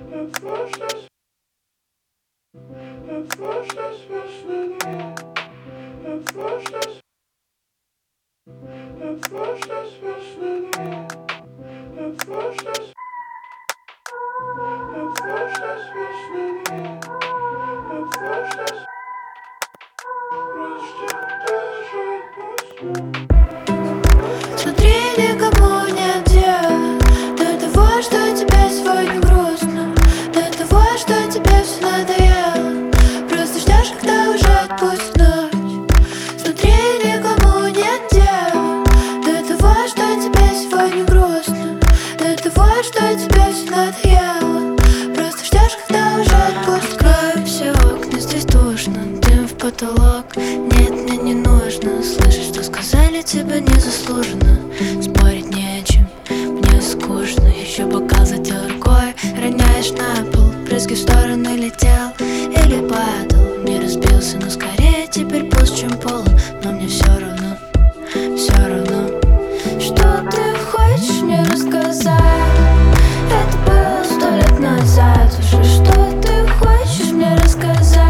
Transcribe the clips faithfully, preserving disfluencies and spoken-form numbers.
Смотри, никому нет дела до того, что тебе сегодня грустно, до того, что тебе все надоело. Просто ждешь, когда уже отпустит ночь. Смотри, никому нет дела до того, что тебе сегодня грустно, до того, что тебе все надоело. Просто ждешь, когда уже отпустит. Открою все окна, здесь душно, дым в потолок. Нет, мне не нужно слышать, что сказали тебе незаслуженно. Спорить не о чем, мне скучно. Еще бокал задел рукой, роняешь на пол. Брызги в сторону летел или падал. Не разбился, но скорее теперь пуст, чем полон. Но мне все равно, все равно. Что ты хочешь мне рассказать? Это было сто лет назад уже. Что ты хочешь мне рассказать?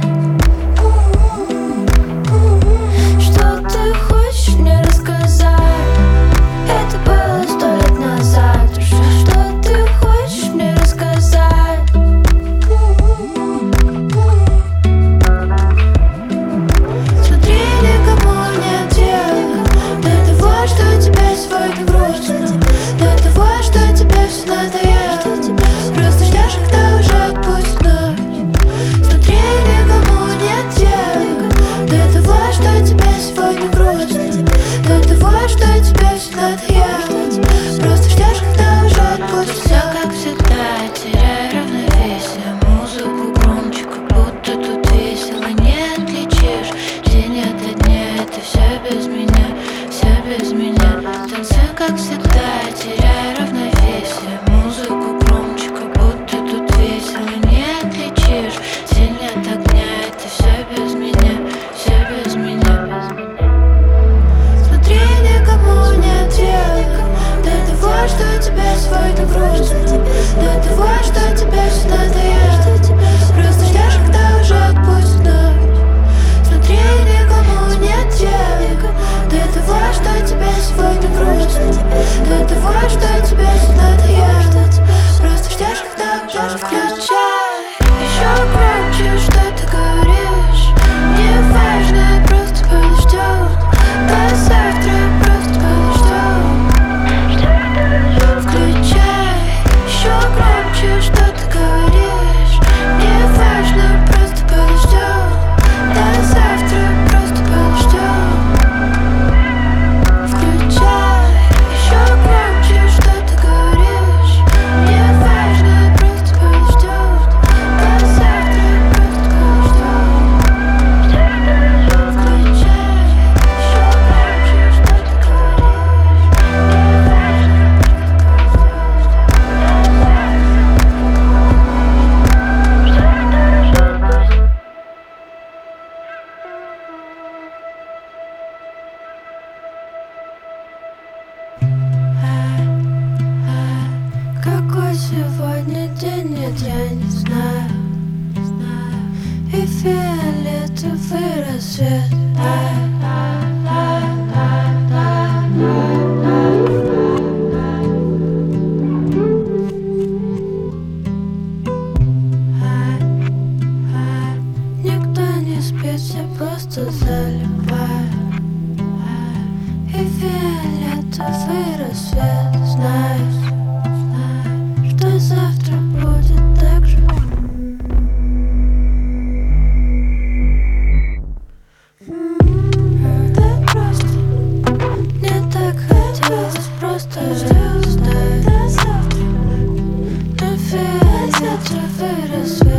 Что ты хочешь мне рассказать? Это было сто лет назад уже. Что ты хочешь мне рассказать? Смотри, никому нет дела до того, что тебе сегодня грустно, до того, что тебе все надоело. Просто ждешь, когда уже отпустит ночь. Смотри, никому нет дела до того, что тебе сегодня грустно, до того, что тебе все надоело. Просто ждешь, когда уже отпустит. Все как всегда, теряю равновесие. Музыку громче, как будто тут весело. Не отличишь день ото дня, это все без меня, все без меня. Танцую как всегда, теряю равновесие. Музыку громче, как будто тут весело. Не отличишь день от огня, это все без меня, все без меня. Смотри, никому нет дела до того, что тебе сегодня грустно, до того, что тебе все надоело. Просто ждешь, когда уже отпустит ночь. Смотри, никому нет дела до того, что тебе сегодня грустно, до того, что тебе все надоело. Просто ждешь, когда уже включай еще громче, что ты говоришь. Не важно, просто подождем до завтра, просто подождем. Включай еще громче, что ты говоришь. Не важно, просто подождем до завтра, просто подождем. Включай еще громче, что ты говоришь. Не важно, просто подождем до завтра, просто подождем. Включай еще громче, что ты говоришь. Не Какой сегодня день, нет, я не знаю. И фиолетовый рассвет. Никто не спит, все просто залипают. И фиолетовый рассвет. Знаешь, что завтра будет так же. Да просто мне так хотелось просто ждать до завтра. На фиолетовый рассвет.